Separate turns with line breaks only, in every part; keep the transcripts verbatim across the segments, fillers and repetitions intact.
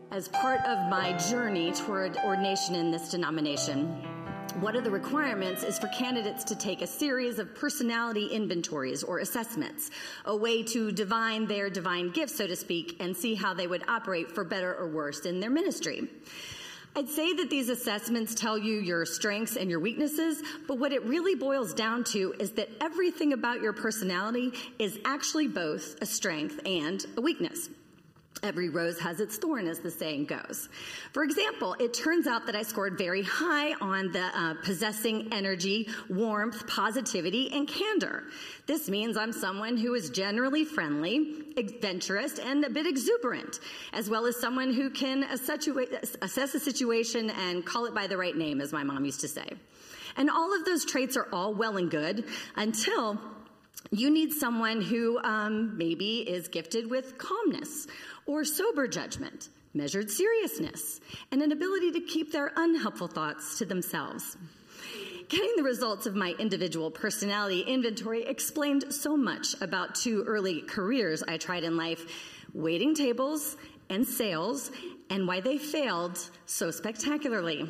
As part of my journey toward ordination in this denomination, one of the requirements is for candidates to take a series of personality inventories or assessments, a way to divine their divine gifts, so to speak, and see how they would operate for better or worse in their ministry. I'd say that these assessments tell you your strengths and your weaknesses, but what it really boils down to is that everything about your personality is actually both a strength and a weakness. Every rose has its thorn, as the saying goes. For example, it turns out that I scored very high on the uh, possessing energy, warmth, positivity, and candor. This means I'm someone who is generally friendly, adventurous, and a bit exuberant, as well as someone who can assess a situation and call it by the right name, as my mom used to say. And all of those traits are all well and good until you need someone who um, maybe is gifted with calmness or sober judgment, measured seriousness, and an ability to keep their unhelpful thoughts to themselves. Getting the results of my individual personality inventory explained so much about two early careers I tried in life, waiting tables and sales, and why they failed so spectacularly.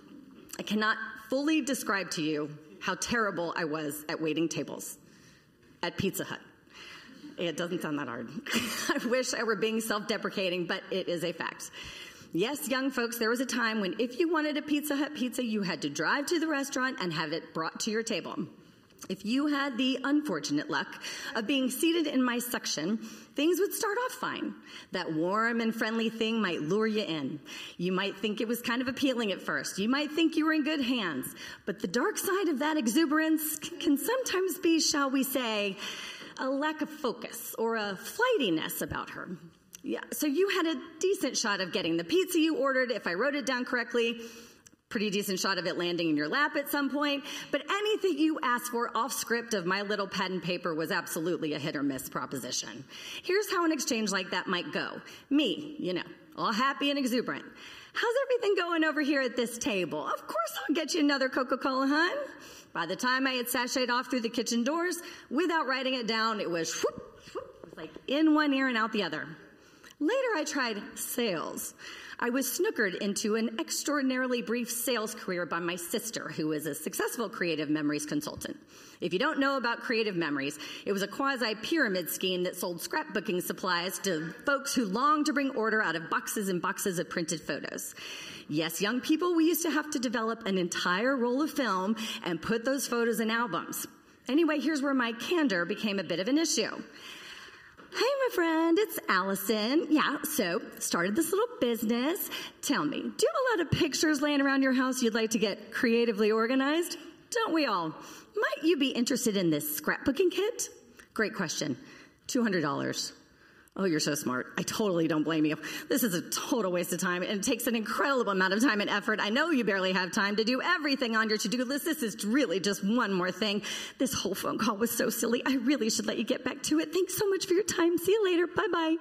I cannot fully describe to you how terrible I was at waiting tables at Pizza Hut. It doesn't sound that hard. I wish I were being self-deprecating, but it is a fact. Yes, young folks, there was a time when if you wanted a Pizza Hut pizza, you had to drive to the restaurant and have it brought to your table. If you had the unfortunate luck of being seated in my section, things would start off fine. That warm and friendly thing might lure you in. You might think it was kind of appealing at first. You might think you were in good hands. But the dark side of that exuberance can sometimes be, shall we say, a lack of focus or a flightiness about her. Yeah, so you had a decent shot of getting the pizza you ordered, if I wrote it down correctly. Pretty decent shot of it landing in your lap at some point, but anything you asked for off script of my little pen and paper was absolutely a hit or miss proposition. Here's how an exchange like that might go. Me, you know, all happy and exuberant. How's everything going over here at this table? Of course I'll get you another Coca-Cola, hun. By the time I had sashayed off through the kitchen doors, without writing it down, it was whoop, whoop, it was like in one ear and out the other. Later I tried sales. I was snookered into an extraordinarily brief sales career by my sister, who is a successful creative memories consultant. If you don't know about creative memories, it was a quasi-pyramid scheme that sold scrapbooking supplies to folks who longed to bring order out of boxes and boxes of printed photos. Yes, young people, we used to have to develop an entire roll of film and put those photos in albums. Anyway, here's where my candor became a bit of an issue. Hey, my friend, it's Allison. Yeah, so started this little business. Tell me, do you have a lot of pictures laying around your house you'd like to get creatively organized? Don't we all? Might you be interested in this scrapbooking kit? Great question. two hundred dollars. Oh, you're so smart. I totally don't blame you. This is a total waste of time, and it takes an incredible amount of time and effort. I know you barely have time to do everything on your to-do list. This is really just one more thing. This whole phone call was so silly. I really should let you get back to it. Thanks so much for your time. See you later. Bye-bye.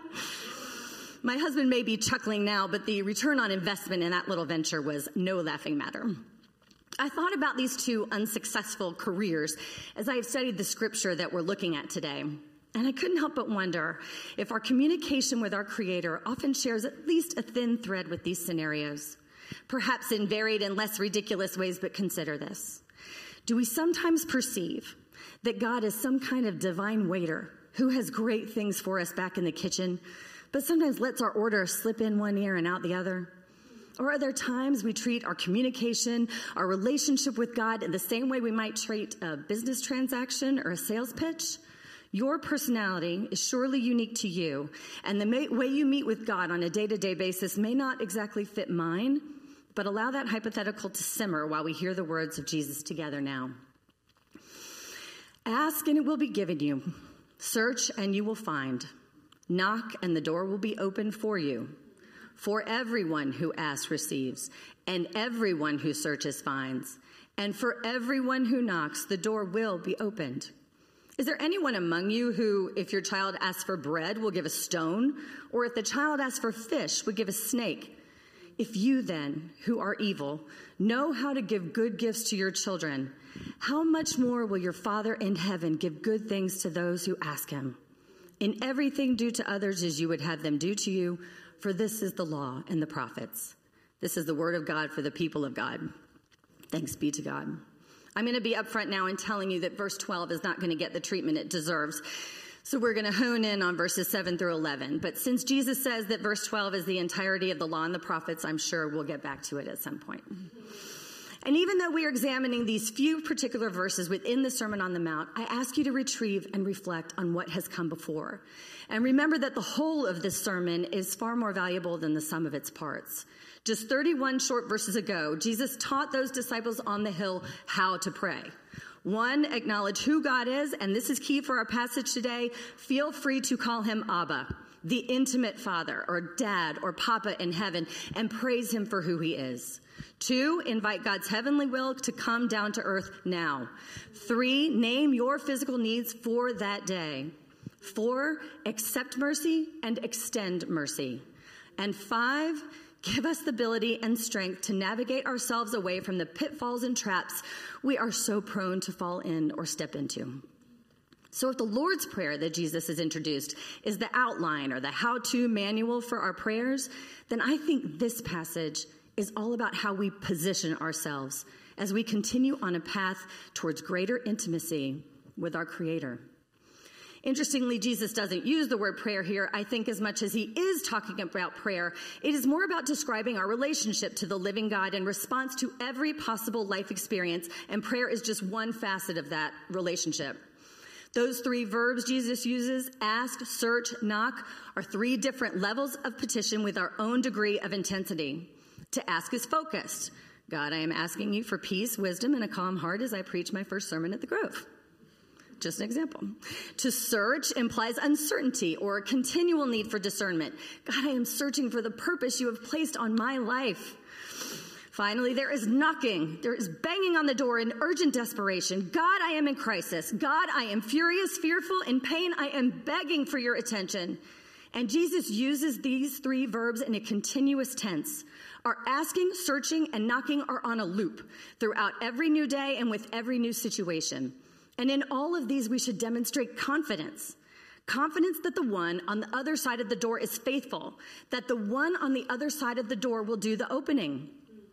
My husband may be chuckling now, but the return on investment in that little venture was no laughing matter. I thought about these two unsuccessful careers as I have studied the scripture that we're looking at today. And I couldn't help but wonder if our communication with our Creator often shares at least a thin thread with these scenarios, perhaps in varied and less ridiculous ways, but consider this. Do we sometimes perceive that God is some kind of divine waiter who has great things for us back in the kitchen, but sometimes lets our order slip in one ear and out the other? Or are there times we treat our communication, our relationship with God in the same way we might treat a business transaction or a sales pitch? Your personality is surely unique to you, and the may, way you meet with God on a day-to-day basis may not exactly fit mine, but allow that hypothetical to simmer while we hear the words of Jesus together now. Ask and it will be given you. Search and you will find. Knock and the door will be opened for you. For everyone who asks receives, and everyone who searches finds. And for everyone who knocks, the door will be opened. Is there anyone among you who, if your child asks for bread, will give a stone? Or if the child asks for fish, would give a snake? If you then, who are evil, know how to give good gifts to your children, how much more will your Father in heaven give good things to those who ask him? In everything do to others as you would have them do to you, for this is the law and the prophets. This is the word of God for the people of God. Thanks be to God. I'm going to be upfront now in telling you that verse twelve is not going to get the treatment it deserves. So we're going to hone in on verses seven through eleven. But since Jesus says that verse twelve is the entirety of the law and the prophets, I'm sure we'll get back to it at some point. And even though we are examining these few particular verses within the Sermon on the Mount, I ask you to retrieve and reflect on what has come before. And remember that the whole of this sermon is far more valuable than the sum of its parts. Just thirty-one short verses ago, Jesus taught those disciples on the hill how to pray. One, acknowledge who God is, and this is key for our passage today. Feel free to call him Abba, the intimate Father, or Dad, or Papa in heaven, and praise him for who he is. Two, invite God's heavenly will to come down to earth now. Three, name your physical needs for that day. Four, accept mercy and extend mercy. And five, give us the ability and strength to navigate ourselves away from the pitfalls and traps we are so prone to fall in or step into. So if the Lord's Prayer that Jesus has introduced is the outline or the how-to manual for our prayers, then I think this passage is all about how we position ourselves as we continue on a path towards greater intimacy with our Creator. Interestingly, Jesus doesn't use the word prayer here. I think as much as he is talking about prayer, it is more about describing our relationship to the living God in response to every possible life experience, and prayer is just one facet of that relationship. Those three verbs Jesus uses, ask, search, knock, are three different levels of petition with our own degree of intensity. To ask is focused. God, I am asking you for peace, wisdom, and a calm heart as I preach my first sermon at the Grove. Just an example. To search implies uncertainty or a continual need for discernment. God, I am searching for the purpose you have placed on my life. Finally, there is knocking. There is banging on the door in urgent desperation. God, I am in crisis. God, I am furious, fearful, in pain. I am begging for your attention. And Jesus uses these three verbs in a continuous tense. Our asking, searching, and knocking are on a loop throughout every new day and with every new situation. And in all of these, we should demonstrate confidence. Confidence that the one on the other side of the door is faithful, that the one on the other side of the door will do the opening.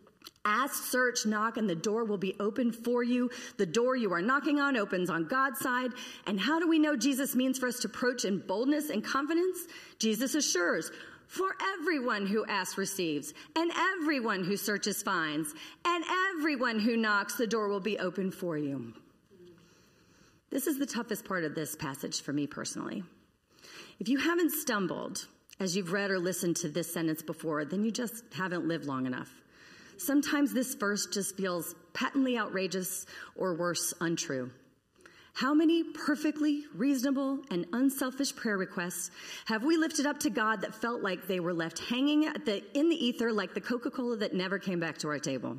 Ask, search, knock, and the door will be opened for you. The door you are knocking on opens on God's side. And how do we know Jesus means for us to approach in boldness and confidence? Jesus assures, for everyone who asks receives, and everyone who searches finds, and everyone who knocks, the door will be open for you. This is the toughest part of this passage for me personally. If you haven't stumbled as you've read or listened to this sentence before, then you just haven't lived long enough. Sometimes this verse just feels patently outrageous or worse, untrue. How many perfectly reasonable and unselfish prayer requests have we lifted up to God that felt like they were left hanging at the, in the ether like the Coca-Cola that never came back to our table?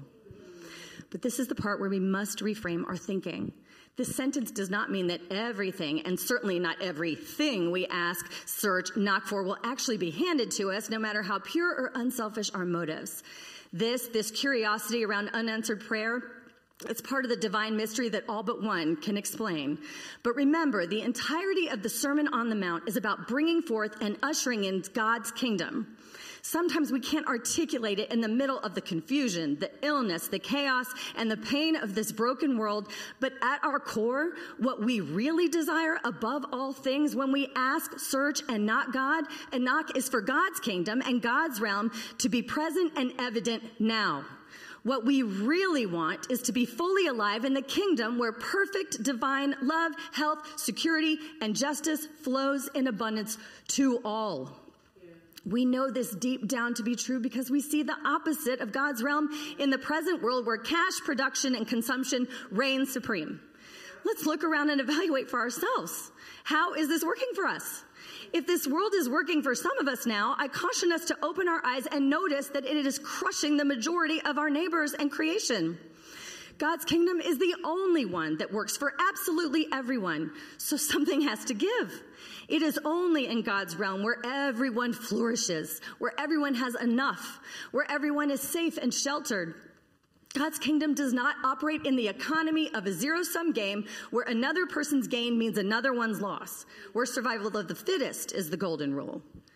But this is the part where we must reframe our thinking. This sentence does not mean that everything, and certainly not everything we ask, search, knock for, will actually be handed to us, no matter how pure or unselfish our motives. This, this curiosity around unanswered prayer, it's part of the divine mystery that all but one can explain. But remember, the entirety of the Sermon on the Mount is about bringing forth and ushering in God's kingdom. Sometimes we can't articulate it in the middle of the confusion, the illness, the chaos, and the pain of this broken world. But at our core, what we really desire above all things when we ask, search, and knock God, and knock is for God's kingdom and God's realm to be present and evident now. What we really want is to be fully alive in the kingdom where perfect divine love, health, security, and justice flows in abundance to all. We know this deep down to be true because we see the opposite of God's realm in the present world where cash production and consumption reign supreme. Let's look around and evaluate for ourselves. How is this working for us? If this world is working for some of us now, I caution us to open our eyes and notice that it is crushing the majority of our neighbors and creation. God's kingdom is the only one that works for absolutely everyone, so something has to give. It is only in God's realm where everyone flourishes, where everyone has enough, where everyone is safe and sheltered. God's kingdom does not operate in the economy of a zero-sum game where another person's gain means another one's loss, where survival of the fittest is the golden rule.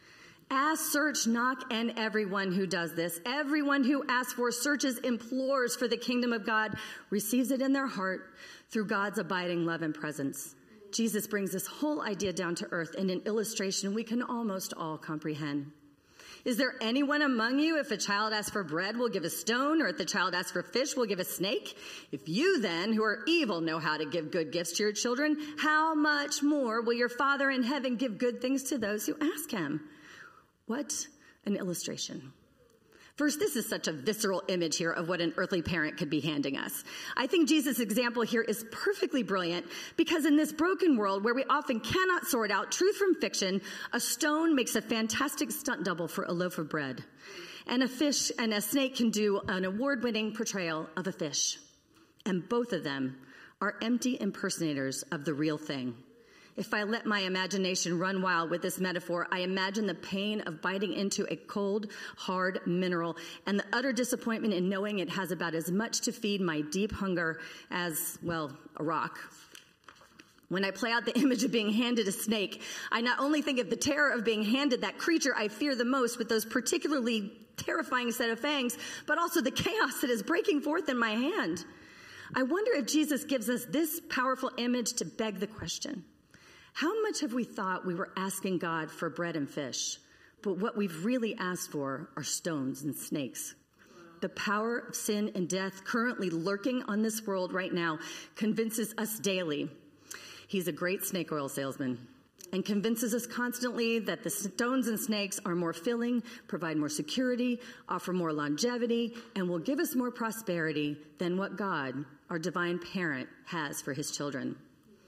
Ask, search, knock, and everyone who does this, everyone who asks for, searches, implores for the kingdom of God, receives it in their heart through God's abiding love and presence. Jesus brings this whole idea down to earth in an illustration we can almost all comprehend. Is there anyone among you, if a child asks for bread, will give a stone, or if the child asks for fish, will give a snake? If you then, who are evil, know how to give good gifts to your children, how much more will your Father in heaven give good things to those who ask him? What an illustration. First, this is such a visceral image here of what an earthly parent could be handing us. I think Jesus' example here is perfectly brilliant because in this broken world where we often cannot sort out truth from fiction, a stone makes a fantastic stunt double for a loaf of bread. And a fish and a snake can do an award-winning portrayal of a fish. And both of them are empty impersonators of the real thing. If I let my imagination run wild with this metaphor, I imagine the pain of biting into a cold, hard mineral and the utter disappointment in knowing it has about as much to feed my deep hunger as, well, a rock. When I play out the image of being handed a snake, I not only think of the terror of being handed that creature I fear the most with those particularly terrifying set of fangs, but also the chaos that is breaking forth in my hand. I wonder if Jesus gives us this powerful image to beg the question. How much have we thought we were asking God for bread and fish, but what we've really asked for are stones and snakes? The power of sin and death currently lurking on this world right now convinces us daily he's a great snake oil salesman and convinces us constantly that the stones and snakes are more filling, provide more security, offer more longevity, and will give us more prosperity than what God, our divine parent, has for his children.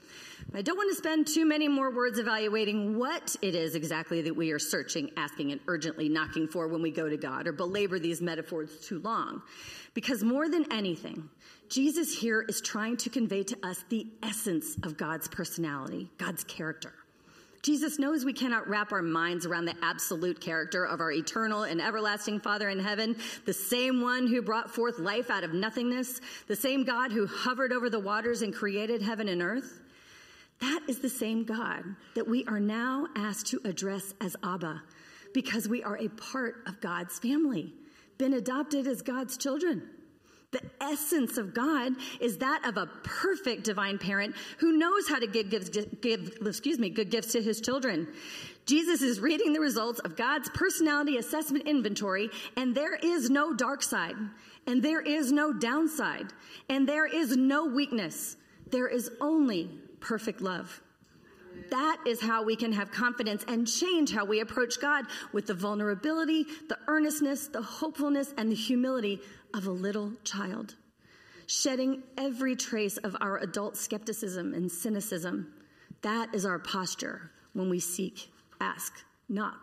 I don't want to spend too many more words evaluating what it is exactly that we are searching, asking, and urgently knocking for when we go to God, or belabor these metaphors too long. Because more than anything, Jesus here is trying to convey to us the essence of God's personality, God's character. Jesus knows we cannot wrap our minds around the absolute character of our eternal and everlasting Father in heaven, the same one who brought forth life out of nothingness, the same God who hovered over the waters and created heaven and earth. That is the same God that we are now asked to address as Abba, because we are a part of God's family, been adopted as God's children. The essence of God is that of a perfect divine parent who knows how to give, give, give excuse me, good gifts to his children. Jesus is reading the results of God's personality assessment inventory, and there is no dark side, and there is no downside, and there is no weakness. There is only perfect love. That is how we can have confidence and change how we approach God, with the vulnerability, the earnestness, the hopefulness, and the humility of a little child, shedding every trace of our adult skepticism and cynicism. That is our posture when we seek, ask, knock.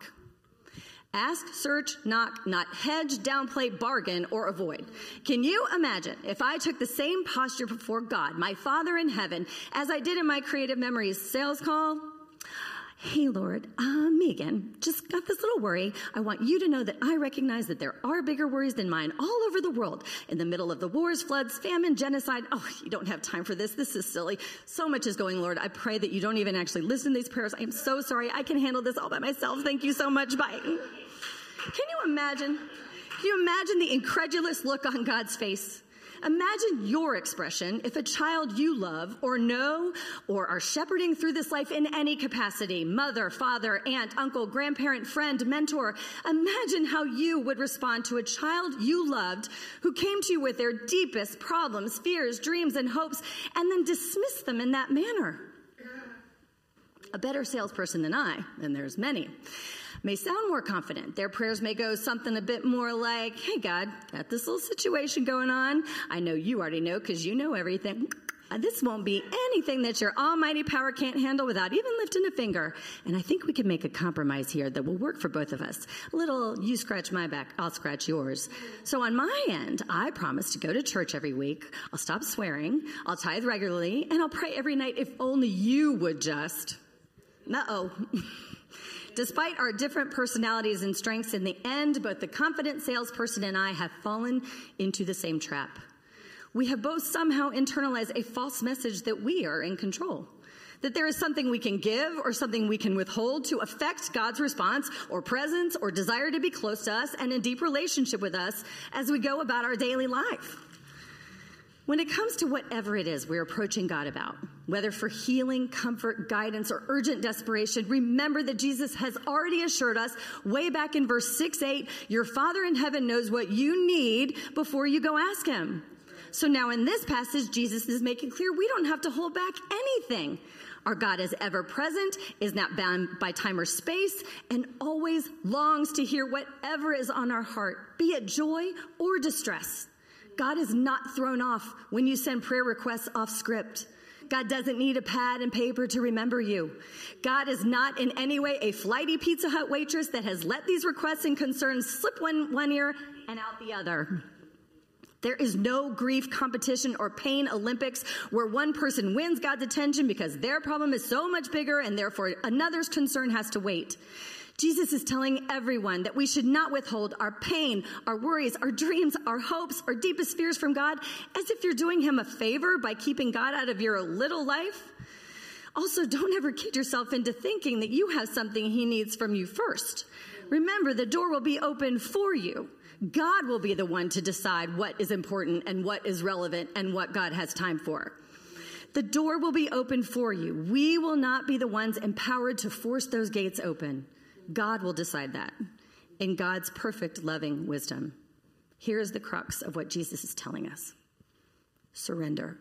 Ask, search, knock, not hedge, downplay, bargain, or avoid. Can you imagine if I took the same posture before God, my Father in heaven, as I did in my Creative Memories sales call? Hey, Lord, uh, me again. Just got this little worry. I want you to know that I recognize that there are bigger worries than mine all over the world. In the middle of the wars, floods, famine, genocide. Oh, you don't have time for this. This is silly. So much is going, Lord. I pray that you don't even actually listen to these prayers. I am so sorry. I can handle this all by myself. Thank you so much. Bye. Can you imagine? Can you imagine the incredulous look on God's face? Imagine your expression if a child you love or know or are shepherding through this life in any capacity, mother, father, aunt, uncle, grandparent, friend, mentor. Imagine how you would respond to a child you loved who came to you with their deepest problems, fears, dreams, and hopes, and then dismissed them in that manner. A better salesperson than I, and there's many, may sound more confident. Their prayers may go something a bit more like, hey, God, got this little situation going on. I know you already know because you know everything. This won't be anything that your almighty power can't handle without even lifting a finger. And I think we can make a compromise here that will work for both of us. A little, you scratch my back, I'll scratch yours. So on my end, I promise to go to church every week. I'll stop swearing. I'll tithe regularly. And I'll pray every night if only you would just. Uh-oh. Despite our different personalities and strengths, in the end, both the confident salesperson and I have fallen into the same trap. We have both somehow internalized a false message that we are in control, that there is something we can give or something we can withhold to affect God's response or presence or desire to be close to us and in deep relationship with us as we go about our daily life. When it comes to whatever it is we're approaching God about, whether for healing, comfort, guidance, or urgent desperation, remember that Jesus has already assured us way back in verse six eight, your Father in heaven knows what you need before you go ask him. So now in this passage, Jesus is making clear we don't have to hold back anything. Our God is ever present, is not bound by time or space, and always longs to hear whatever is on our heart, be it joy or distress. God is not thrown off when you send prayer requests off script. God doesn't need a pad and paper to remember you. God is not in any way a flighty Pizza Hut waitress that has let these requests and concerns slip one, one ear and out the other. There is no grief competition or pain Olympics where one person wins God's attention because their problem is so much bigger and therefore another's concern has to wait. Jesus is telling everyone that we should not withhold our pain, our worries, our dreams, our hopes, our deepest fears from God as if you're doing him a favor by keeping God out of your little life. Also, don't ever kid yourself into thinking that you have something he needs from you first. Remember, the door will be open for you. God will be the one to decide what is important and what is relevant and what God has time for. The door will be open for you. We will not be the ones empowered to force those gates open. God will decide that in God's perfect, loving wisdom. Here is the crux of what Jesus is telling us. Surrender.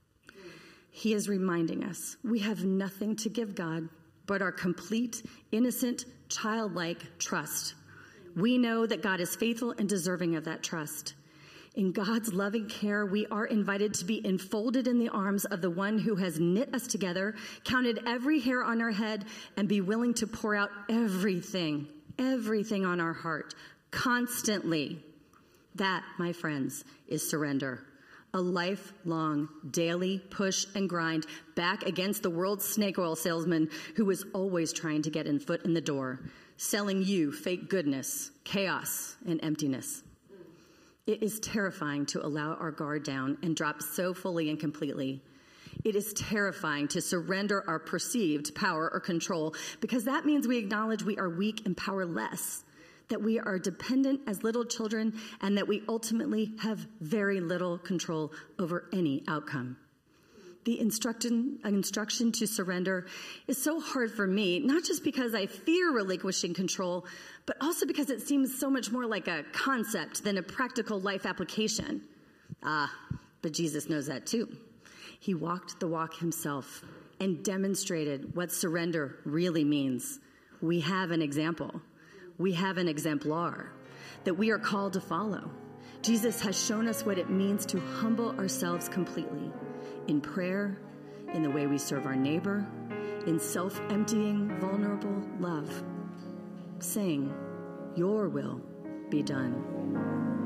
He is reminding us we have nothing to give God but our complete, innocent, childlike trust. We know that God is faithful and deserving of that trust. In God's loving care, we are invited to be enfolded in the arms of the one who has knit us together, counted every hair on our head, and be willing to pour out everything, everything on our heart, constantly. That, my friends, is surrender. A lifelong, daily push and grind back against the world's snake oil salesman who is always trying to get in foot in the door, selling you fake goodness, chaos, and emptiness. It is terrifying to allow our guard down and drop so fully and completely. It is terrifying to surrender our perceived power or control because that means we acknowledge we are weak and powerless, that we are dependent as little children, and that we ultimately have very little control over any outcome. The instruction, instruction to surrender is so hard for me, not just because I fear relinquishing control, but also because it seems so much more like a concept than a practical life application. Ah, but Jesus knows that too. He walked the walk himself and demonstrated what surrender really means. We have an example. We have an exemplar that we are called to follow. Jesus has shown us what it means to humble ourselves completely in prayer, in the way we serve our neighbor, in self-emptying, vulnerable love. Saying, your will be done.